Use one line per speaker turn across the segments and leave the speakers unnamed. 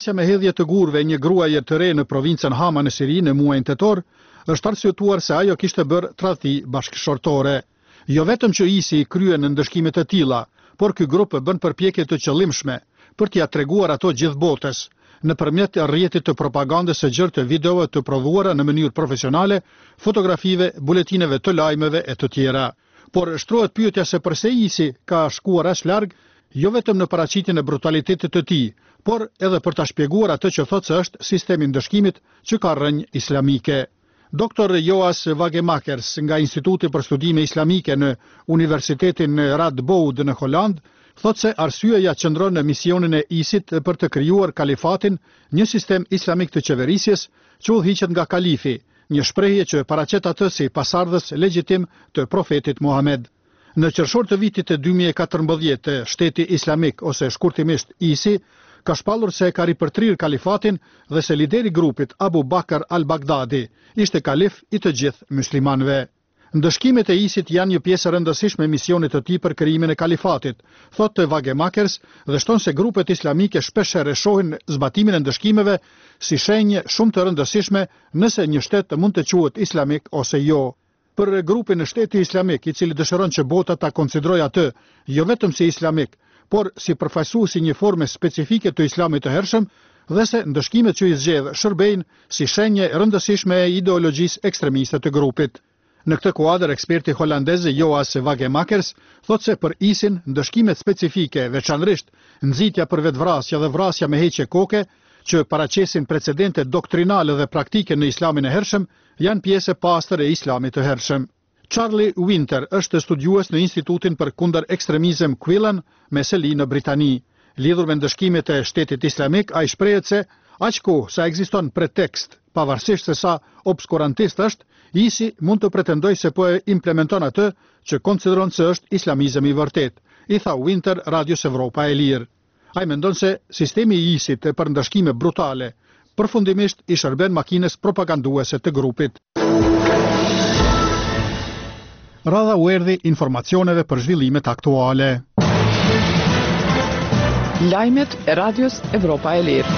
Me hedhje të gurve një gruaje të re në provincën Hama në Siri në muajin tetor, është arsyetuar se ajo kishte bërë tradhti bashkëshortore. Jo vetëm që ISI kryen ndëshkime të tilla, por ky grup bën përpjekje të qëllimshme për t'ia treguar ato gjithë botës, nëpërmjet rrjetit të propagandës së gjerë të videove të prodhuara në mënyrë profesionale, fotografive, buletineve të lajmeve e të tjera. Por shtrohet pyetja se pse ISI ka shkuar aq larg, jo vetëm në paraqitjen e brutalitetit të tij, por edhe për ta shpjeguar atë që thotë se është sistemi ndëshkimit që ka rrënjë islamike. Dr. Joas Vagemakers nga Instituti për Studime Islamike në Universitetin Radboud në Holland, thotë se arsyeja qëndron në misionin e ISIT për të krijuar kalifatin, një sistem islamik të qeverisjes që udhëhiqet nga kalifi, një shprehje që paraqet atë si pasardhës legjitim të profetit Muhammed. Në qershor të vitit të 2014, Shteti Islamik ose shkurtimisht ISI ka shpallur se ka ripërtrir kalifatin dhe se lideri i grupit Abu Bakr al-Baghdadi ishte kalif i të gjithë muslimanëve. Ndëshkimet e ISIT janë një pjesë e rëndësishme e misionit të tij për krijimin e kalifatit, thotë Vagemakers, dhe shton se grupet islamike shpeshherë shohin zbatimin e ndëshkimeve si shenjë shumë të rëndësishme nëse një shtet mund të quhet islamik ose jo. Për grupin e Shteti Islamik, i cili dëshiron që bota ta konsiderojë atë jo vetëm si islamik, por si përfaqësuesi një forme specifike të islamit të hershëm, dhe se ndëshkimet që i zgjedh shërbejnë si shenjë rëndësishme e ideologjisë ekstremiste të grupit. Në këtë kuadër, eksperti holandez Joas Vagemakers thotë se për ISIN ndëshkimet specifike, veçanërisht nxitja për vetvrasja dhe vrasja me heqje koke, që paraqesin precedente doktrinale dhe praktike në islamin e hershëm, janë pjesë e pastër e islamit të hershëm. Charlie Winter është studiues në Institutin për kundër ekstremizëm Quillen me seli në Britani. Lidhur me ndëshkimet e Shtetit Islamik, ai shprehet se aq kohë sa ekziston pretekst, pavarësisht se sa obskurantist është, ISI mund të pretendojë se po e implementon atë që konsideron se është islamizëm i vërtet, i tha Winter Radios Evropa e Lirë. Ai mendon se sistemi i ISIT për ndëshkime brutale përfundimisht i shërben makinës propaganduese të grupit. Radha u erdhi informacioneve për zhvillimet aktuale.
Lajmet e Radios Evropa e Lirë.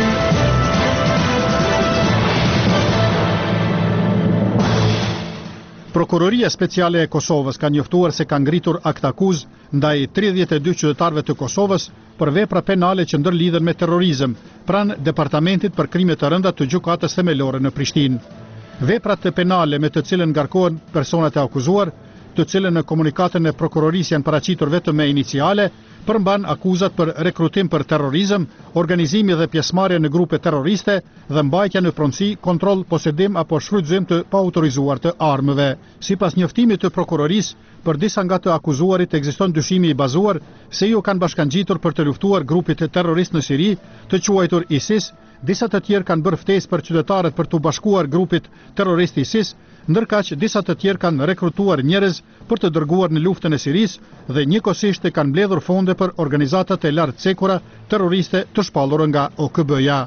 Prokuroria Speciale e Kosovës ka njoftuar se ka ngritur akt akuz ndaj 32 qytetarëve të Kosovës për vepra penale që ndërlidhen me terrorizëm pranë Departamentit për krime të rënda të gjykatës themelore në Prishtinë. Veprat penale me të cilën ngarkohen personat e akuzuar, të cilën në komunikatën e prokurorisë janë paraqitur vetëm me iniciale, përmban akuzat për rekrutim për terrorizëm, organizimi dhe pjesëmarrje në grupe terroriste dhe mbajtja në pronësi, kontroll, posedim apo shfrytëzim të paautorizuar të armëve. Sipas njoftimit të prokurorisë, për disa nga të akuzuarit ekziston dyshimi i bazuar se ju kanë bashkangjitur për të luftuar grupit terrorist në Siri, të quajtur ISIS. Disa të tjerë kanë bërë ftesë për qytetarët për të bashkuar grupit terrorist ISIS, ndërkaq disa të tjerë kanë rekrutuar njerëz për të dërguar në luftën e Sirisë dhe njëkohësisht kanë mbledhur fonde për organizatat e lartcekura terroriste të shpallura nga OKB-ja.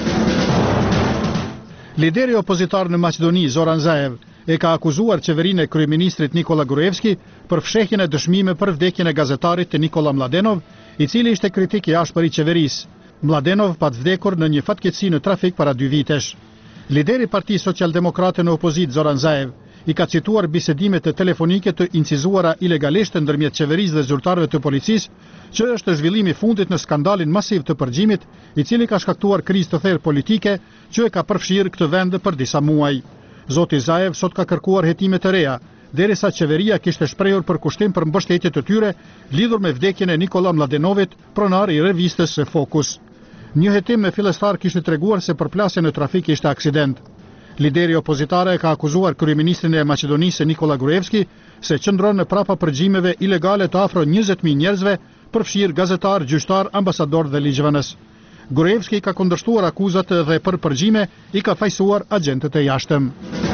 Lideri opozitar në Maqedoni, Zoran Zaev, e ka akuzuar qeverinë e kryeministrit Nikola Gruevski për fshehjen e dëshmime për vdekjen e gazetarit Nikola Mladenov, i cili ishte kritik i ashpër i qeverisë. Mladenov pat vdekur në një fatkeqësi në trafik para 2 vitesh. Lideri i Partisë Socialdemokrate në opozit, Zoran Zaev, i ka cituar bisedimet telefonike të incizuara ilegalisht ndërmjet qeverisë dhe zyrtarëve të policisë, që është zhvillimi i fundit në skandalin masiv të përgjimit, i cili ka shkaktuar krizë të thellë politike që e ka përfshirë këtë vend për disa muaj. Zoti Zaev sot ka kërkuar hetime të reja, derisa qeveria kishte shprehur për kushtim për mbështetje të tyre lidhur me vdekjen e Nikola Mladenovit, pronar i revistës Focus. Një hetim me fillestar kishte treguar se përplasja në trafik ishte aksident. Lideri opozitare ka akuzuar kryeministrin e Maqedonisë Nikola Gruevski se qëndron në prapa përgjimeve ilegale të afro 20.000 njerëzve, përfshirë gazetar, gjyqtar, ambasador dhe ligjvënës. Gruevski ka kundërshtuar akuzat dhe për përgjime i ka fajsuar agentët e jashtëm.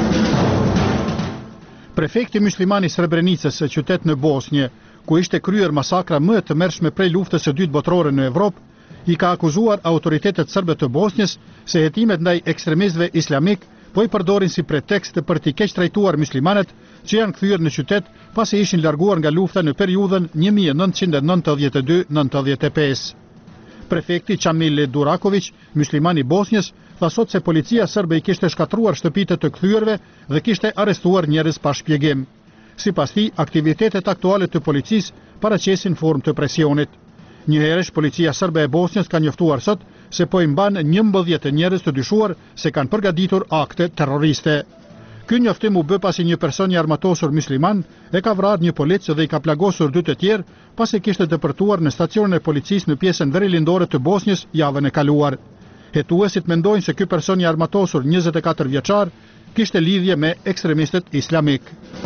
Prefekti musliman i Srebrenicës, qytet në Bosnjë, ku ishte kryer masakra më e tmerrshme prej luftës së dytë botërore në Evropë, i ka akuzuar autoritetet serbe të Bosnjës se hetimet ndaj ekstremistëve islamik po i përdorin si pretekst për t'i keq trajtuar muslimanët që janë kthyer në qytet pasi ishin larguar nga lufta në periudhën 1992-95. Prefekti Qamil Duraković, mysliman i Bosnjës, tha sot se policia serbe i kishte shkatruar shtëpitë të kthyer dhe kishte arrestuar njerëz pa shpjegim. Sipas tij, aktivitetet aktuale të policisë paraqesin formë të presionit. Njëherësh policia serbe e Bosnjës ka njoftuar sot se po i mban 11 njerëz të dyshuar se kanë përgatitur akte terroriste. Ky njoftim u bë pasi një person i armatosur musliman e ka vrarë një polic dhe i ka plagosur 2 të tjerë pasi kishte depërtuar në stacionin e policisë në pjesën verilindore të Bosnjës javën e kaluar. Hetuesit mendojnë se ky person i armatosur 24 vjeçar kishte lidhje me ekstremistët islamik.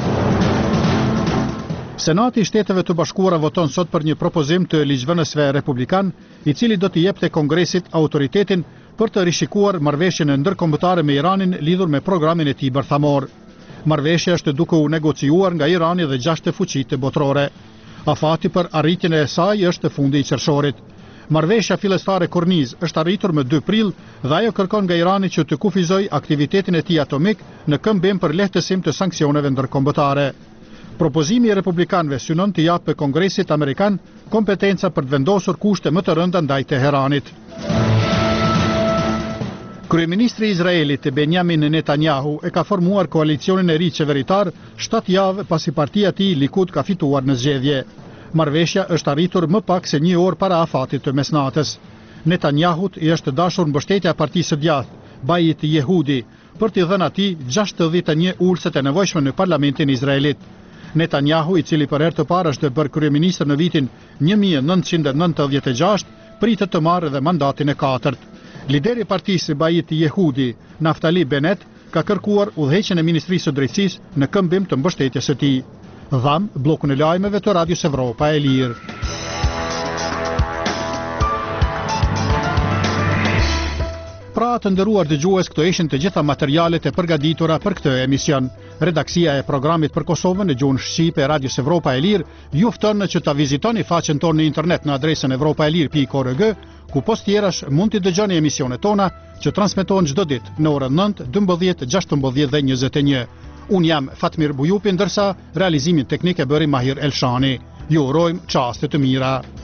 Senati i Shteteve të Bashkuara voton sot për një propozim të ligjvënësve republikan, i cili do t'i jepte Kongresit autoritetin për të rishikuar marrëveshjen e ndërkombëtare me Iranin lidhur me programin e tij bërthamor. Marrëveshja është duke u negociuar nga Irani dhe 6 fuqitë botërore. Afati për arritjen e saj është fundi i qershorit. Marrëveshja fillestare Korniz është arritur më 2 prill dhe ajo kërkon nga Irani që të kufizojë aktivitetin e tij atomik në këmbim për lehtësim të sanksioneve ndërkombëtare. Propozimi i republikanëve synon të japë Kongresit Amerikan kompetenca për të vendosur kushte më të rënda ndaj Teheranit. Kryeministri i Izraelit Benjamin Netanyahu e ka formuar koalicionin e ri qeveritar 7 javë pasi partia e tij Likud ka fituar në zgjedhje. Marrëveshja është arritur më pak se 1 orë para afatit të mesnatës. Netanyahut i është dashur mbështetja e partisë së djathtë, Bait Yehudi, për t'i dhënë atij 61 ulëset e nevojshme në parlamentin izraelit. Netanyahu, i cili për herë të parë është bërë kryeministër në vitin 1996, pritet të marrë edhe mandatin e 4. Lideri i partisë Bait Yehudi, Naftali Bennett, ka kërkuar udhëheqjen e Ministrisë së Drejtësisë në këmbim të mbështetjes së tij. Dham bllokun e lajmeve të Radios Evropa e Lirë. Pra të nderuar dëgjues, këto ishin të gjitha materialet e përgatitura për këtë emision. Redaksia e programit për Kosovën në gjuhën shqipe e Radios Evropa e Lirë ju fton që ta vizitoni faqen tonë në internet në adresën evropaelir.org, ku post tjerash mund të dëgjoni emisionet tona që transmetohen çdo ditë në orën 9, 12, 16 dhe 21. Unë jam Fatmir Bujupi, ndërsa realizimin teknik e bëri Mahir Elshani. Ju urojmë çaste të mira.